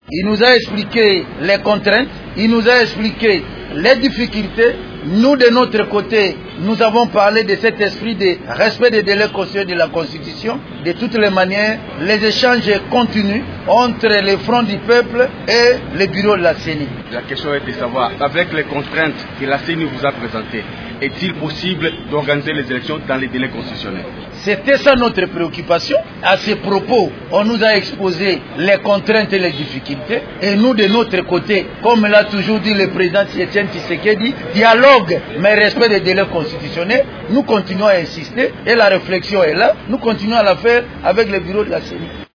Il nous a expliqué les contraintes, il nous a expliqué les difficultés. Nous, de notre côté, nous avons parlé de cet esprit de respect des délais constitutionnels de la Constitution. De toutes les manières, les échanges continuent entre les fronts du peuple et le bureau de la CENI. La question est de savoir, avec les contraintes que la CENI vous a présentées, est-il possible d'organiser les élections dans les délais constitutionnels? C'était ça notre préoccupation. À ce propos, on nous a exposé les contraintes et les difficultés. Et nous, de notre côté, comme l'a toujours dit le président Etienne Tshisekedi, dialogue, mais respect des délais constitutionnels, nous continuons à insister. Et la réflexion est là. Nous continuons à la faire avec le bureau de la CENI.